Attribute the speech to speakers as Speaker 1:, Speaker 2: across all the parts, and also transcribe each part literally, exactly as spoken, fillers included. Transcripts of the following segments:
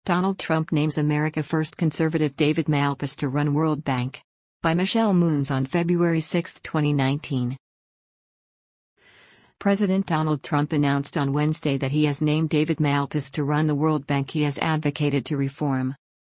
Speaker 1: Donald Trump names America First conservative David Malpass to run World Bank. By Michelle Moons on February sixth, twenty nineteen. President Donald Trump announced on Wednesday that he has named David Malpass to run the World Bank he has advocated to reform.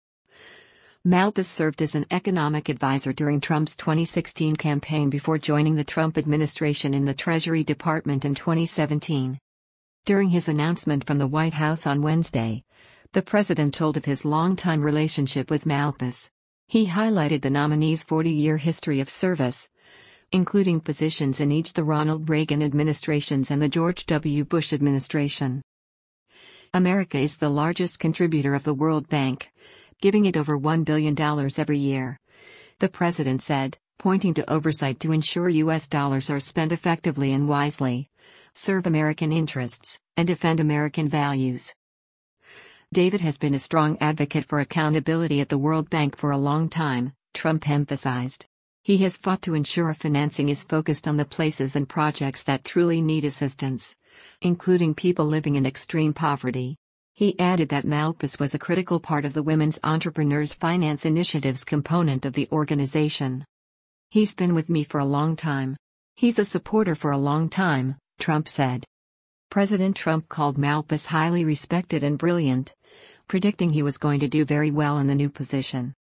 Speaker 1: Malpass served as an economic advisor during Trump's twenty sixteen campaign before joining the Trump administration in the Treasury Department in twenty seventeen. During his announcement from the White House on Wednesday, the president told of his longtime relationship with Malpass. He highlighted the nominee's forty-year history of service, including positions in each the Ronald Reagan administrations and the George W. Bush administration. America is the largest contributor of the World Bank, giving it over one billion dollars every year, the president said, pointing to oversight to ensure U S dollars are spent effectively and wisely, serve American interests, and defend American values. David has been a strong advocate for accountability at the World Bank for a long time, Trump emphasized. He has fought to ensure financing is focused on the places and projects that truly need assistance, including people living in extreme poverty. He added that Malpass was a critical part of the Women's Entrepreneurs Finance Initiative's component of the organization. He's been with me for a long time. He's a supporter for a long time, Trump said. President Trump called Malpass highly respected and brilliant, predicting he was going to do very well in the new position.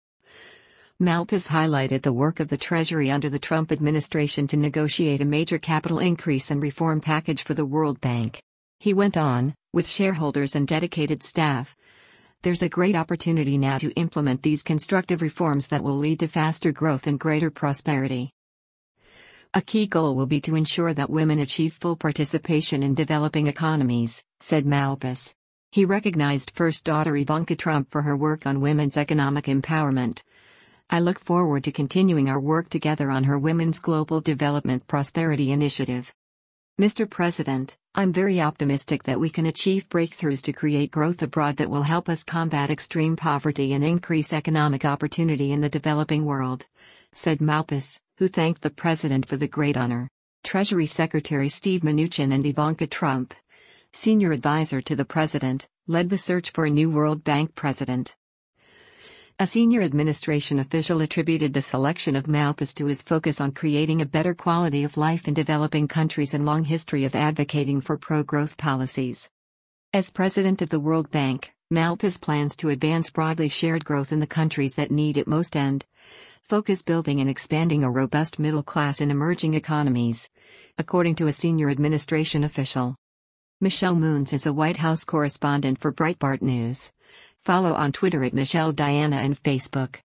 Speaker 1: Malpass highlighted the work of the Treasury under the Trump administration to negotiate a major capital increase and reform package for the World Bank. He went on, with shareholders and dedicated staff, there's a great opportunity now to implement these constructive reforms that will lead to faster growth and greater prosperity. A key goal will be to ensure that women achieve full participation in developing economies, said Malpass. He recognized first daughter Ivanka Trump for her work on women's economic empowerment. I look forward to continuing our work together on her Women's Global Development Prosperity Initiative. Mister President, I'm very optimistic that we can achieve breakthroughs to create growth abroad that will help us combat extreme poverty and increase economic opportunity in the developing world, said Malpass, who thanked the president for the great honor. Treasury Secretary Steve Mnuchin and Ivanka Trump, senior advisor to the president, led the search for a new World Bank president. A senior administration official attributed the selection of Malpass to his focus on creating a better quality of life in developing countries and long history of advocating for pro-growth policies. As president of the World Bank, Malpass plans to advance broadly shared growth in the countries that need it most and focus building and expanding a robust middle class in emerging economies, according to a senior administration official. Michelle Moons is a White House correspondent for Breitbart News. Follow on Twitter at Michelle Diana and Facebook.